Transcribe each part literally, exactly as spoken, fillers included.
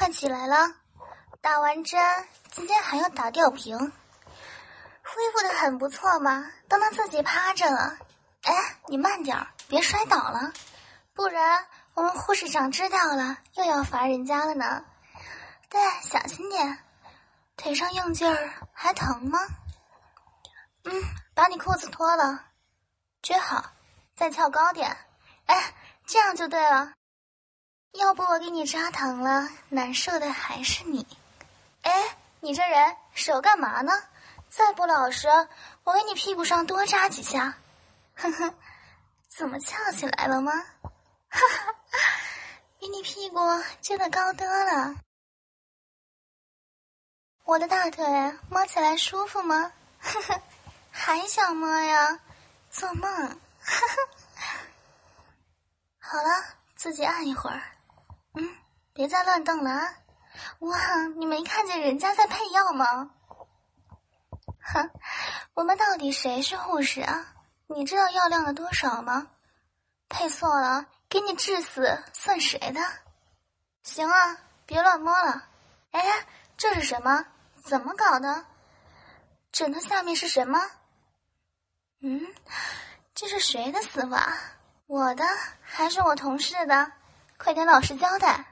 快起来了，打完针今天还要打吊瓶，恢复得很不错嘛，都能自己趴着了。哎，你慢点儿，别摔倒了，不然我们护士长知道了又要罚人家了呢。对，小心点。腿上硬劲儿还疼吗？嗯，把你裤子脱了，撅好，再翘高点。哎，这样就对了。要不我给你扎疼了，难受的还是你。哎，你这人手干嘛呢？再不老实，我给你屁股上多扎几下。呵呵，怎么翘起来了吗？哈哈，比你屁股撅得高多了。我的大腿摸起来舒服吗？呵呵，还想摸呀？做梦！呵呵。好了，自己按一会儿。嗯，别再乱动了啊！哇，你没看见人家在配药吗？哼，我们到底谁是护士啊？你知道药量的多少吗？配错了，给你治死算谁的？行了，别乱摸了。哎，这是什么？怎么搞的？枕头下面是什么？嗯，这是谁的丝袜？我的还是我同事的？快点老实交代。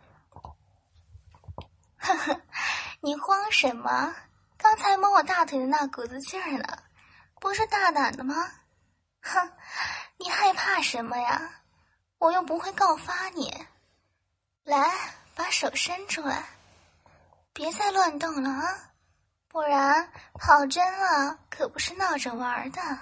呵呵，你慌什么？刚才摸我大腿的那股子劲儿呢，不是大胆的吗？哼，你害怕什么呀？我又不会告发你。来，把手伸出来，别再乱动了啊，不然跑针了可不是闹着玩的。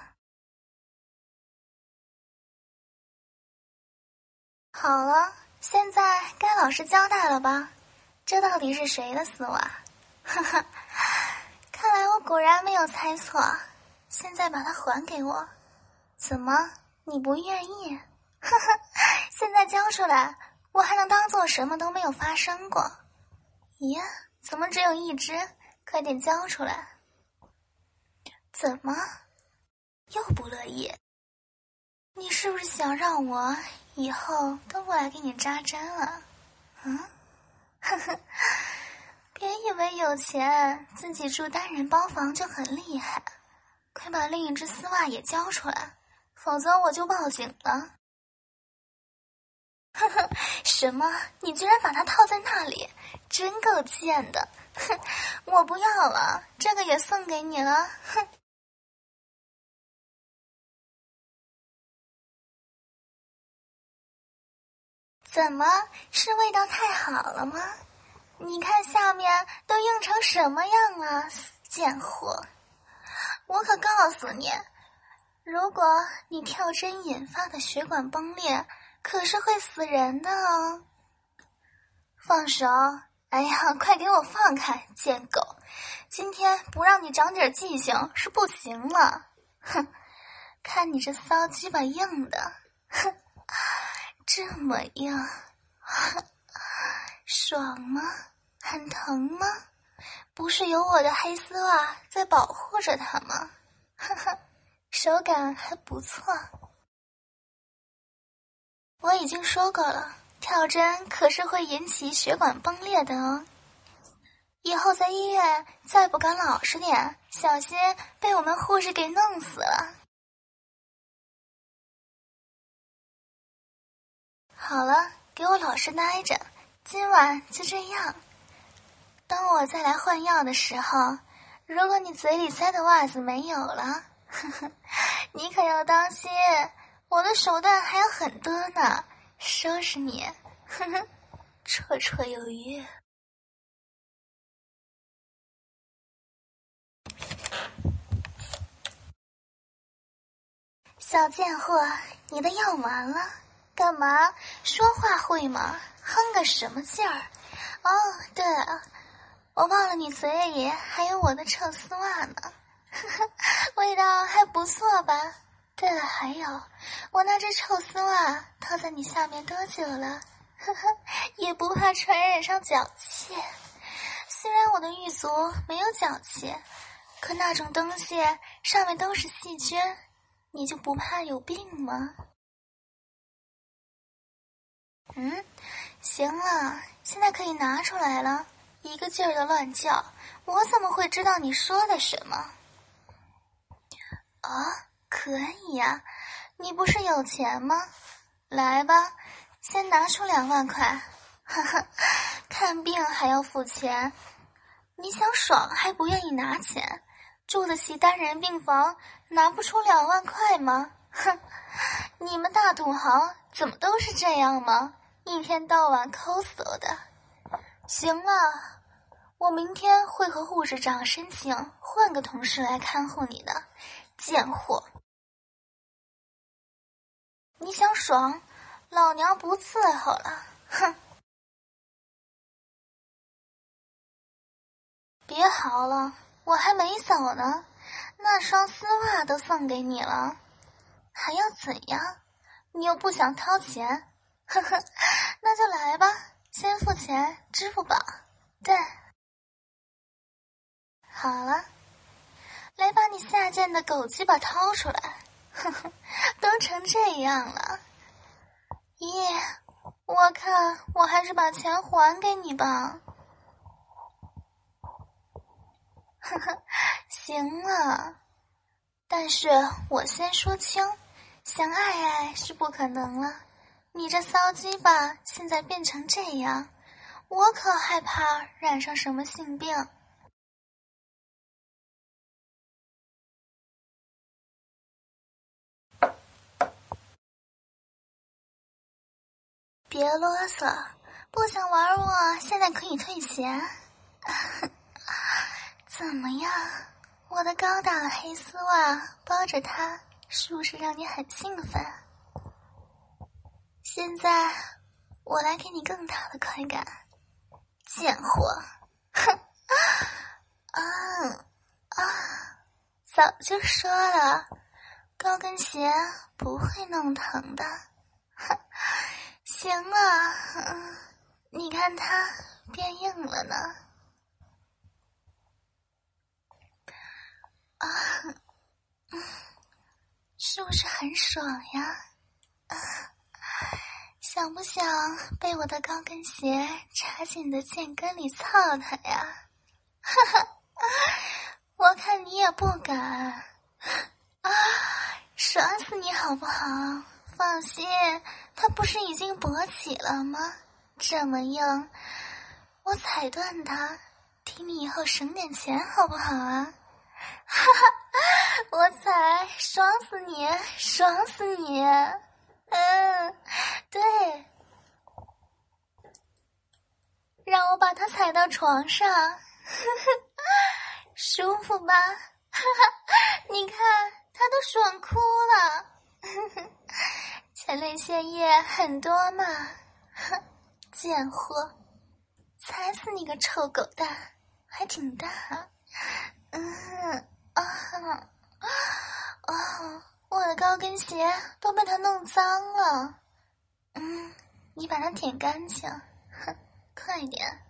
好了，现在该老实交代了吧？这到底是谁的丝袜？哈哈，看来我果然没有猜错。现在把它还给我。怎么，你不愿意？哈哈，现在交出来，我还能当做什么都没有发生过。咦，怎么只有一只？快点交出来。怎么，又不乐意？你是不是想让我以后都不来给你扎针了？嗯，呵呵，别以为有钱自己住单人包房就很厉害，快把另一只丝袜也交出来，否则我就报警了。呵呵，什么？你居然把它套在那里，真够贱的！哼，我不要了，这个也送给你了。哼。怎么，是味道太好了吗？你看下面都硬成什么样了，贱货！我可告诉你，如果你跳针引发的血管崩裂，可是会死人的哦。放手！哎呀，快给我放开，贱狗！今天不让你长点记性是不行了。哼，看你这骚鸡巴硬的，哼。这么硬，爽吗？很疼吗？不是有我的黑丝袜在保护着它吗？呵呵，手感还不错。我已经说过了，跳针可是会引起血管崩裂的哦。以后在医院再不敢老实点，小心被我们护士给弄死了。好了，给我老实待着，今晚就这样。等我再来换药的时候，如果你嘴里塞的袜子没有了，呵呵，你可要当心，我的手段还有很多呢，收拾你，呵呵，绰绰有余。小贱货，你的药完了。干嘛？说话会吗？哼个什么劲儿？哦，对了，我忘了你嘴里还有我的臭丝袜呢，呵呵，味道还不错吧？对了，还有我那只臭丝袜套在你下面多久了？呵呵，也不怕传染上脚气。虽然我的狱卒没有脚气，可那种东西上面都是细菌，你就不怕有病吗？ 嗯，行了，现在可以拿出来了。一个劲儿的乱叫，我怎么会知道你说的什么？啊，可以呀，你不是有钱吗？来吧，先拿出两万块。哈哈，看病还要付钱，你想爽还不愿意拿钱？住得起单人病房，拿不出两万块吗？哼，你们大土豪怎么都是这样吗？一天到晚抠搜的。行了，我明天会和护士长申请换个同事来看护你的，贱货！你想爽，老娘不伺候了，哼！别嚎了，我还没走呢，那双丝袜都送给你了，还要怎样？你又不想掏钱，呵呵，那就来吧，先付钱，支付宝。对，好了，来把你下贱的狗鸡巴掏出来，呵呵，都成这样了，耶，我看我还是把钱还给你吧。呵呵，行了，但是我先说清，想爱爱是不可能了。你这骚鸡巴现在变成这样，我可害怕染上什么性病。别啰嗦，不想玩我，现在可以退钱。怎么样？我的高档黑丝袜包着它，是不是让你很兴奋？现在我来给你更大的快感，贱货！哼！啊啊！早就说了，高跟鞋不会弄疼的。哼！行了，嗯，你看它变硬了呢。啊，嗯，是不是很爽呀？啊，想不想被我的高跟鞋插进你的剑根里操它呀？哈哈，我看你也不敢。啊，爽死你好不好？放心，它不是已经勃起了吗？这么硬，我踩断它，替你以后省点钱好不好啊？哈哈，我才爽死你，爽死你！嗯，对，让我把它踩到床上，呵呵，舒服吧？哈哈，你看它都爽哭了，呵呵，前列腺液很多嘛，哼，贱货，踩死你个臭狗蛋，还挺大，嗯。啊啊！我的高跟鞋都被它弄脏了。嗯，你把它舔干净，哼，快点，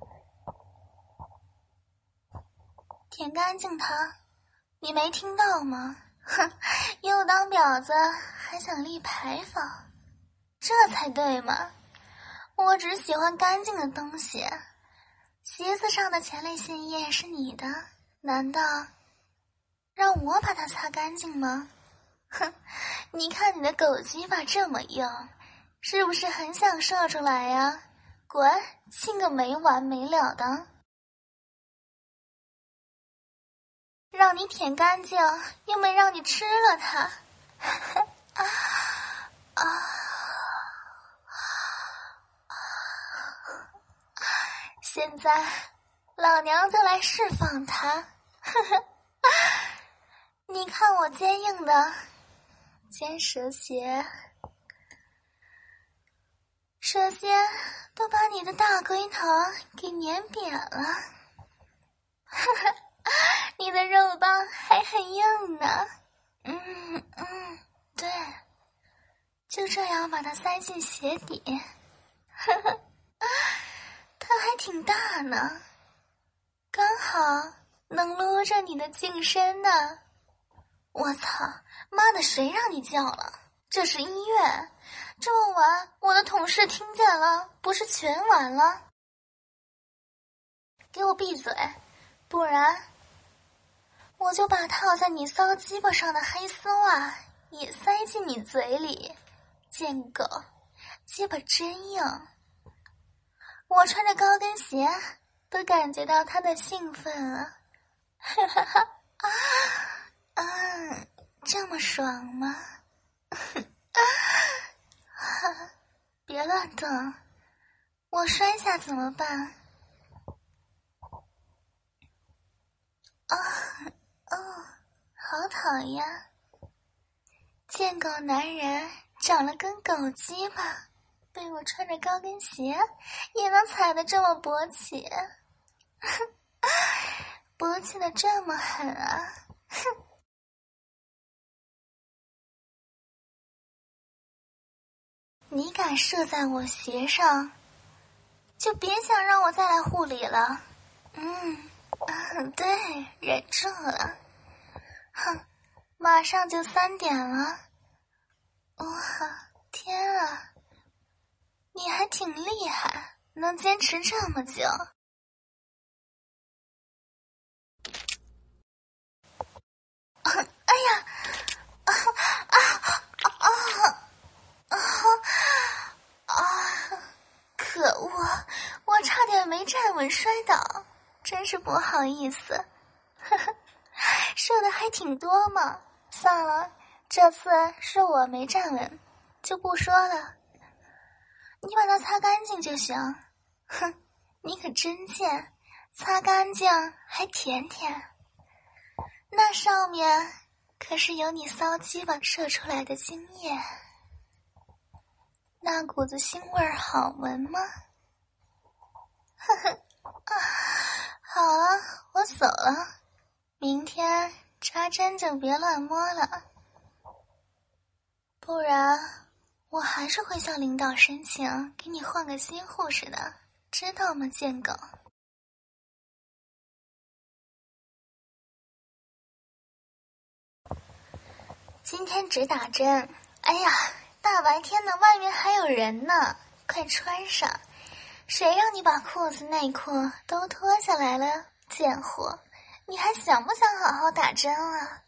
舔干净它。你没听到吗？哼，又当婊子还想立牌坊，这才对嘛！我只喜欢干净的东西。鞋子上的前列腺液是你的，难道让我把它擦干净吗？哼，你看你的狗鸡巴这么硬，是不是很想射出来呀？滚，亲个没完没了的！让你舔干净，又没让你吃了它。啊啊！现在，老娘就来释放它。呵呵。你看我坚硬的尖蛇蝎，蛇蝎都把你的大龟头给碾扁了，哈哈，你的肉棒还很硬呢。嗯嗯，对，就这样把它塞进鞋底，呵呵，它还挺大呢，刚好能撸着你的净身呢。我操，妈的，谁让你叫了？ 这是医院，这么晚，我的同事听见了，不是全完了？给我闭嘴，不然我就把套在你骚鸡巴上的黑丝袜也塞进你嘴里，贱狗，鸡巴真硬。我穿着高跟鞋都感觉到他的兴奋了，哈哈哈啊啊，这么爽吗？别乱动，我摔下怎么办？啊哦，好讨厌！贱狗男人长了根狗鸡巴，被我穿着高跟鞋也能踩得这么勃起，勃起的这么狠啊！哼！你敢射在我鞋上，就别想让我再来护理了。嗯，嗯对，忍住了。哼，马上就三点了。哇，天啊！你还挺厉害，能坚持这么久。哎呀！啊啊啊啊啊！可恶，我差点没站稳摔倒，真是不好意思。呵呵，射的还挺多嘛，算了，这次是我没站稳，就不说了。你把它擦干净就行。哼，你可真贱，擦干净还舔舔。那上面可是有你骚鸡巴射出来的精液，那股子腥味儿好闻吗？呵呵，啊，好了，我走了。明天扎针就别乱摸了，不然我还是会向领导申请给你换个新护士的，知道吗，贱狗？今天只打针。哎呀，大白天的，外面还有人呢，快穿上。谁让你把裤子内裤都脱下来了，贱货！你还想不想好好打针啊？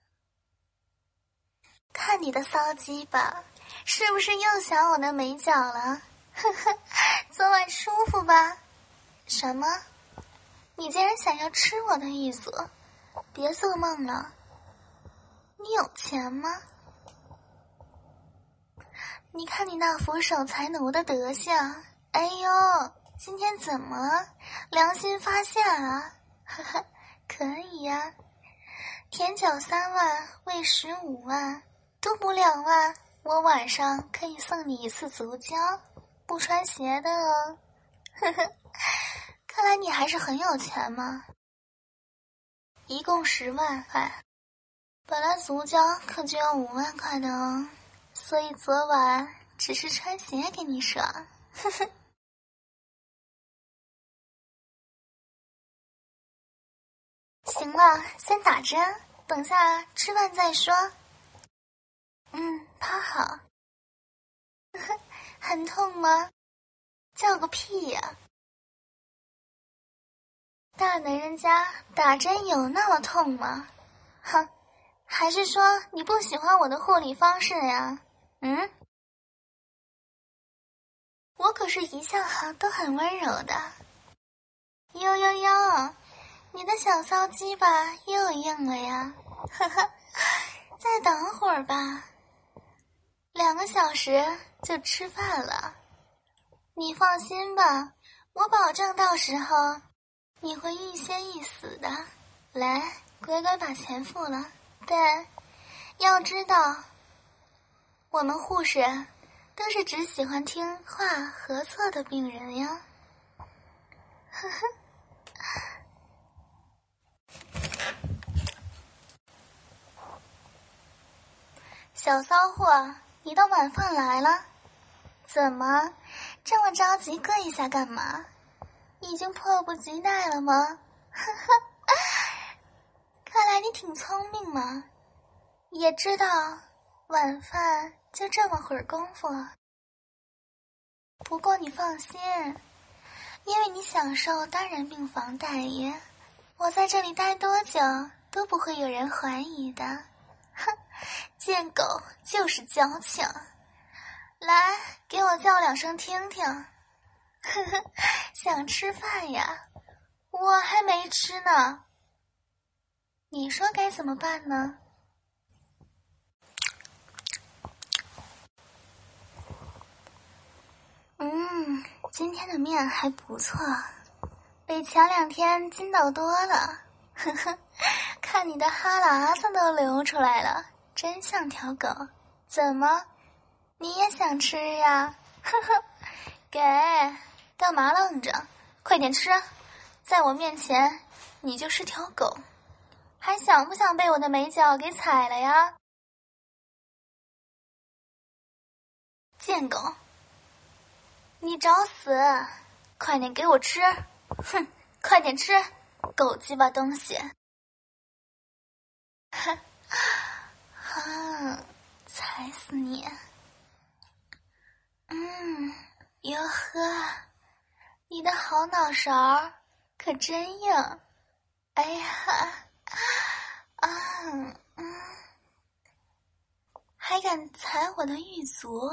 看你的骚鸡巴，是不是又想我的美脚了？呵呵，昨晚舒服吧？什么？你竟然想要吃我的意思？别做梦了！你有钱吗？你看你那副守财奴的德行，哎呦，今天怎么了？良心发现了？呵呵，可以呀、啊，舔脚三万，喂食五万，多补两万，我晚上可以送你一次足交，不穿鞋的哦。呵呵，看来你还是很有钱嘛。一共十万块，本来足交可就要五万块的哦，所以昨晚只是穿鞋给你爽。呵呵。行了，先打针，等下吃饭再说。嗯，趴好。呵呵，很痛吗？叫个屁呀！大男人家打针有那么痛吗？哼，还是说你不喜欢我的护理方式呀？嗯？我可是一向都很温柔的。呦呦呦，你的小骚鸡巴又硬了呀！呵呵，再等会儿吧，两个小时就吃饭了。你放心吧，我保证到时候你会欲仙欲死的。来，乖乖把钱付了。对，要知道，我们护士都是只喜欢听话合作的病人呀。呵呵。小骚货，你的晚饭来了？怎么这么着急跪一下干嘛？已经迫不及待了吗？呵呵，看来你挺聪明嘛，也知道晚饭就这么会儿功夫。不过你放心，因为你享受单人病房待遇，我在这里待多久都不会有人怀疑的。哼，贱狗就是矫情。来，给我叫两声听听。呵呵，想吃饭呀？我还没吃呢。你说该怎么办呢？嗯，今天的面还不错，比前两天筋道多了。呵呵，看你的哈喇子都流出来了，真像条狗。怎么，你也想吃呀？呵呵，给，干嘛愣着？快点吃，在我面前你就是条狗，还想不想被我的美脚给踩了呀？贱狗，你找死！快点给我吃！哼，快点吃，狗鸡巴东西！哼，啊，踩死你！嗯，哟呵，你的好脑勺可真硬！哎呀，啊，嗯，还敢踩我的玉足？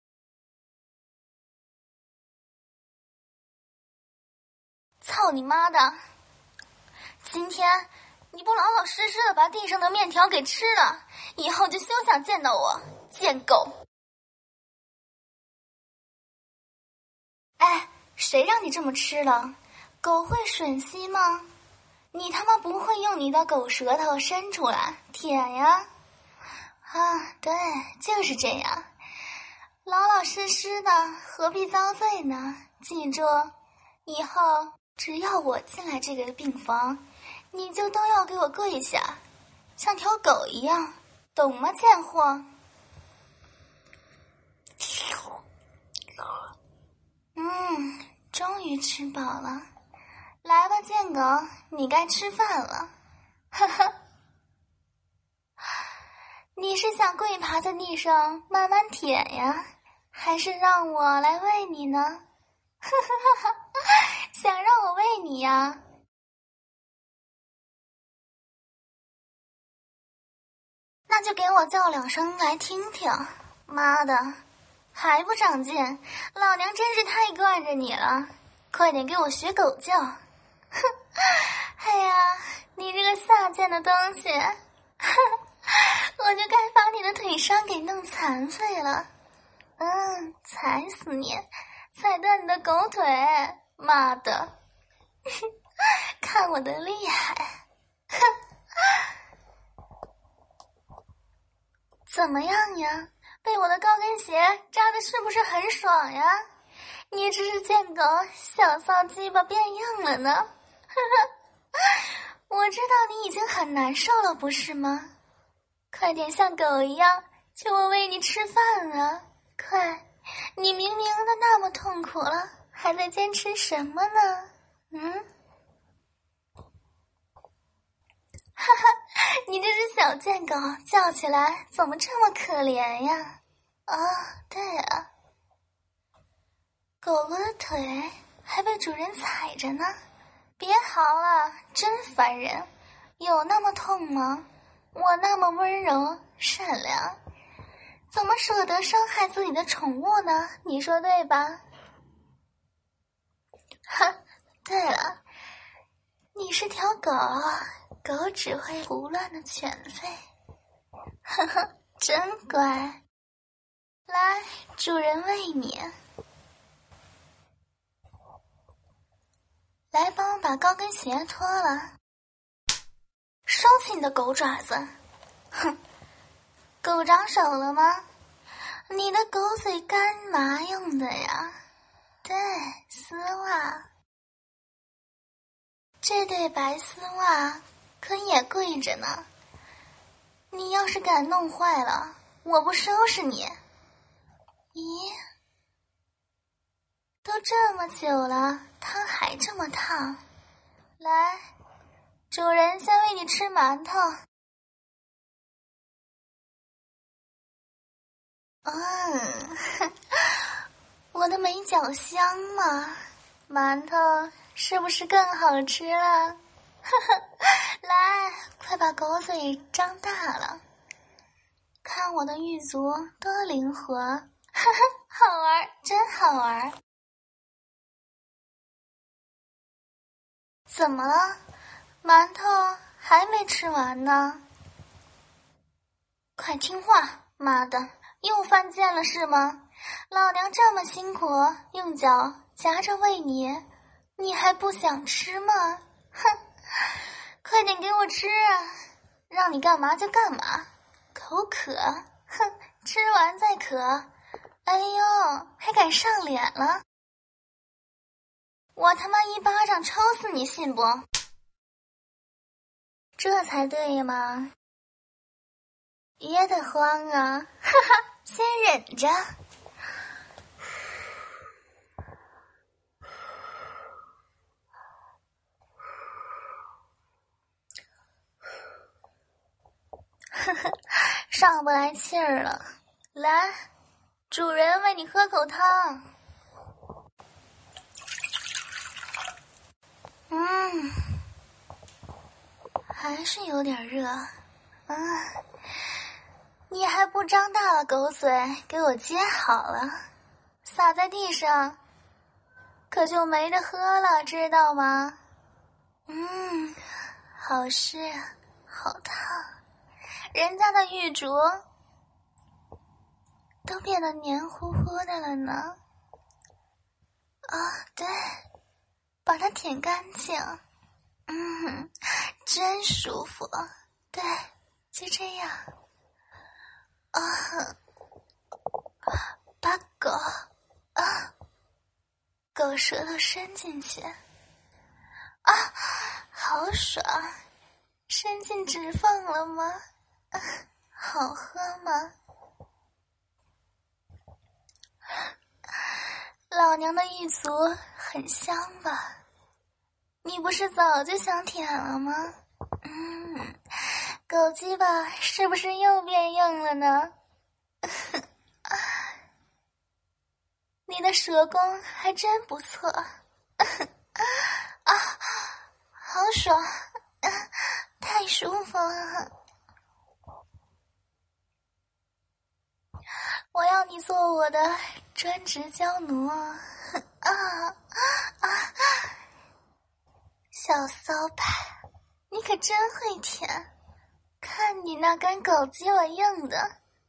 操你妈的！今天你不老老实实的把地上的面条给吃了，以后就休想见到我，贱狗！哎，谁让你这么吃了？狗会吮吸吗？你他妈不会用你的狗舌头伸出来舔呀？啊，对，就是这样，老老实实的，何必遭罪呢？记住，以后只要我进来这个病房，你就都要给我跪下，像条狗一样，懂吗，贱货？嗯，终于吃饱了，来吧，贱狗，你该吃饭了。呵呵，你是想跪爬在地上慢慢舔呀，还是让我来喂你呢？呵呵呵呵，想让我喂你呀？那就给我叫两声来听听。妈的，还不长进，老娘真是太惯着你了，快点给我学狗叫！哼，哎呀，你这个下贱的东西，哼，我就该把你的腿伤给弄残废了。嗯，踩死你，踩断你的狗腿！妈的，看我的厉害！哼，怎么样呀？被我的高跟鞋扎的是不是很爽呀？你这是贱狗，小骚鸡巴变硬了呢！呵呵，我知道你已经很难受了，不是吗？快点像狗一样，求我喂你吃饭啊！快，你明明的那么痛苦了，还在坚持什么呢？嗯？哈哈，你这只小贱狗叫起来怎么这么可怜呀？啊，对了，狗狗的腿还被主人踩着呢，别嚎了，真烦人！有那么痛吗？我那么温柔善良，怎么舍得伤害自己的宠物呢？你说对吧？哈，对了，你是条狗，狗只会胡乱的犬吠。呵呵，真乖。来，主人喂你。来，帮我把高跟鞋脱了。收起你的狗爪子！哼，狗长手了吗？你的狗嘴干嘛用的呀？对，丝袜。这对白丝袜可也贵着呢。你要是敢弄坏了，我不收拾你！咦，都这么久了，汤还这么烫。来，主人先喂你吃馒头。 嗯，我的美脚香嘛，馒头是不是更好吃了？来，快把狗嘴张大了，看我的玉足多灵活，好玩，真好玩。怎么了？馒头还没吃完呢？快听话，妈的，又犯贱了是吗？老娘这么辛苦，用脚夹着喂你，你还不想吃吗？哼，快点给我吃啊！让你干嘛就干嘛，口渴，哼，吃完再渴。哎呦，还敢上脸了？我他妈一巴掌抽死你，信不？这才对嘛！也得慌啊，哈哈，先忍着。呵呵，上不来气儿了。来，主人喂你喝口汤。嗯，还是有点热。啊，你还不张大了狗嘴给我接好了，洒在地上，可就没得喝了，知道吗？嗯，好湿，好烫。人家的玉竹都变得黏糊糊的了呢。啊，对，把它舔干净。嗯，真舒服。对，就这样。啊，把狗啊，狗舌头伸进去。啊，好爽！伸进指缝了吗？啊，好喝吗？老娘的玉足很香吧？你不是早就想舔了吗？嗯，狗鸡巴是不是又变硬了呢？你的舌功还真不错。啊，好爽，啊，太舒服了。我要你做我的专职娇奴啊！啊，小骚派，你可真会舔，看你那根狗鸡巴硬的。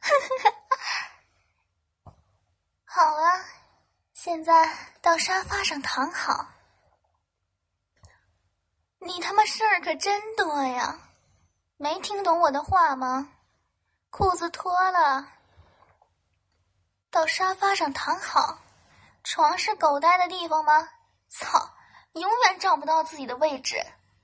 好了，现在到沙发上躺好。你他妈事儿可真多呀，没听懂我的话吗？裤子脱了，到沙发上躺好。床是狗呆的地方吗？操，永远找不到自己的位置。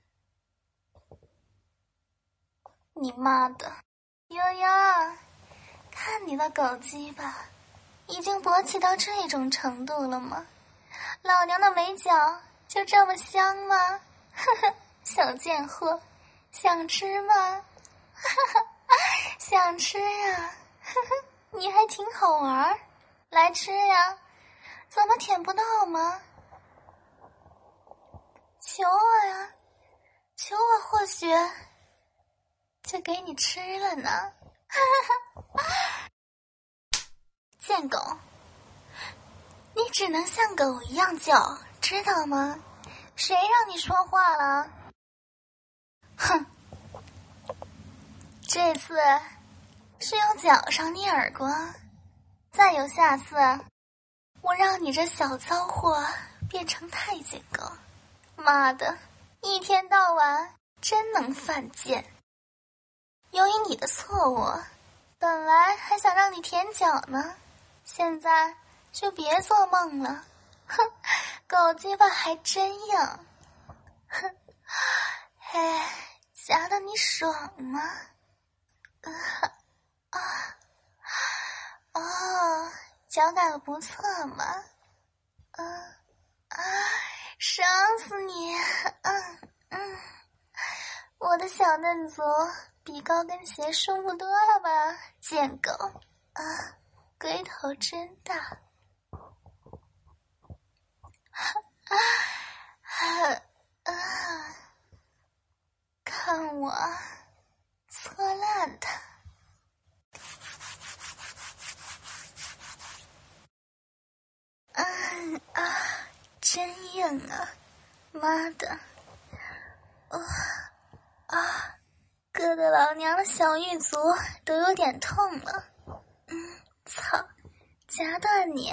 你妈的，悠悠，看你的狗鸡巴已经勃起到这种程度了吗？老娘的美脚就这么香吗？呵呵，小贱货，想吃吗？哈哈，想吃呀！呵呵，你还挺好玩，来吃呀！怎么舔不到吗？求我呀，求我或许就给你吃了呢！哈哈哈，贱狗，你只能像狗一样叫，知道吗？谁让你说话了？哼，这次是用脚上你耳光，再有下次，我让你这小骚货变成太监狗。妈的，一天到晚真能犯贱。由于你的错误，本来还想让你舔脚呢，现在就别做梦了。哼，狗鸡巴还真硬。哼，嘿，夹得你爽吗？呃啊，哦，脚感不错嘛。嗯啊，爽死你！嗯嗯，我的小嫩足比高跟鞋舒服多了吧，贱狗啊！ 龟头真大。啊啊啊！看我搓烂它。嗯啊，真硬啊！妈的！啊啊！硌得老娘的小玉足都有点痛了。嗯，操！夹断你！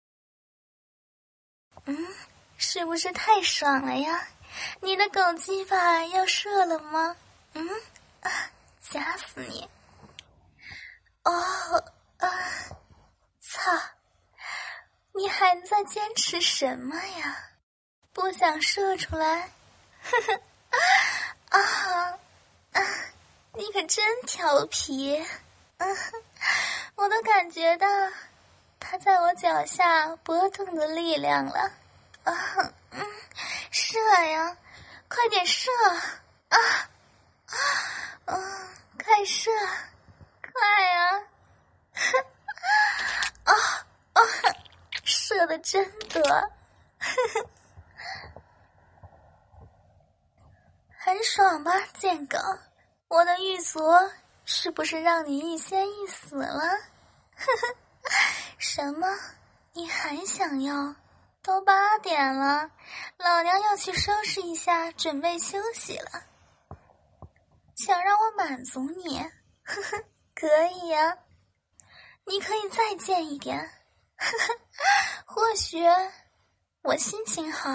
嗯，是不是太爽了呀？你的狗鸡巴要射了吗？嗯啊，夹死你！哦啊！操！你还在坚持什么呀？不想射出来？呵呵啊啊！你可真调皮！嗯，我都感觉到它在我脚下波动的力量了。啊，嗯，射呀，快点射！啊啊，嗯，快射，快呀！啊啊，射的真多，很爽吧，贱狗？我的玉足是不是让你欲仙欲死了？呵呵，什么？你还想要？都八点了，老娘要去收拾一下，准备休息了。想让我满足你？呵呵，可以呀。你可以再贱一点，呵呵，或许我心情好，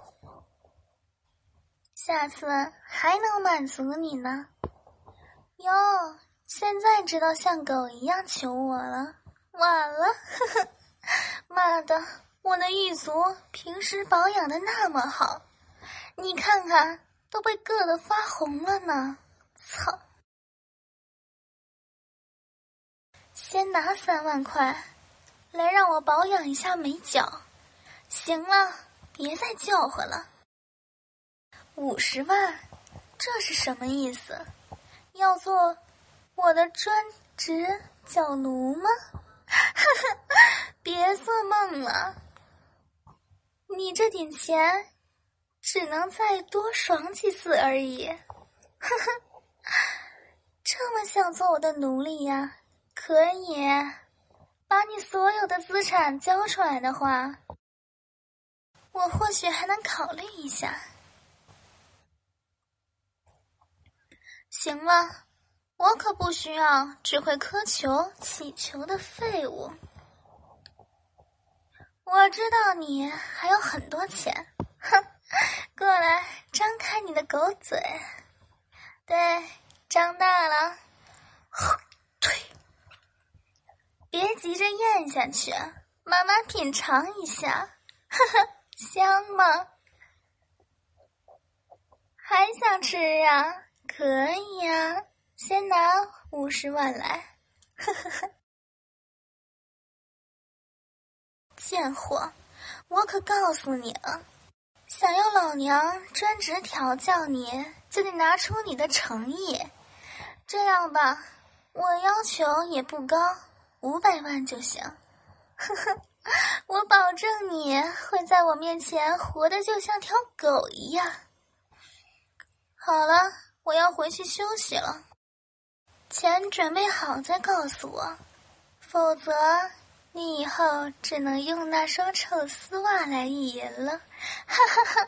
下次还能满足你呢。哟，现在知道像狗一样求我了，晚了，呵呵，妈的，我的玉足平时保养的那么好，你看看都被硌得发红了呢，操！先拿三万块来让我保养一下美脚，行了，别再叫唤了。五十万，这是什么意思？要做我的专职脚奴吗？别做梦了，你这点钱只能再多爽几次而已。这么想做我的奴隶呀？可以，把你所有的资产交出来的话，我或许还能考虑一下。行了，我可不需要只会苛求乞求的废物。我知道你还有很多钱，哼，过来，张开你的狗嘴。对，张大了。对，别急着咽下去，慢慢品尝一下。呵呵，香吗？还想吃呀？可以呀，先拿五十万来。呵呵呵，贱货，我可告诉你了，想要老娘专职调教你，就得拿出你的诚意。这样吧，我要求也不高，五百万就行。呵呵，我保证你会在我面前活得就像条狗一样。好了，我要回去休息了，钱准备好再告诉我，否则你以后只能用那双臭丝袜来意淫了。哈哈哈。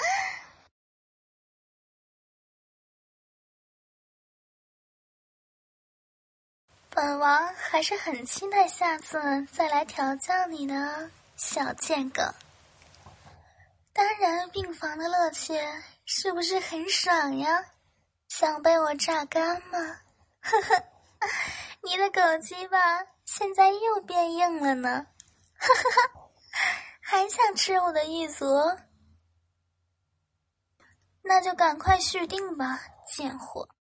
本王还是很期待下次再来调教你的小贱狗。单人病房的乐趣是不是很爽呀？想被我榨干吗？呵呵，你的狗鸡巴现在又变硬了呢。哈哈哈，还想吃我的玉足？那就赶快续订吧，贱货。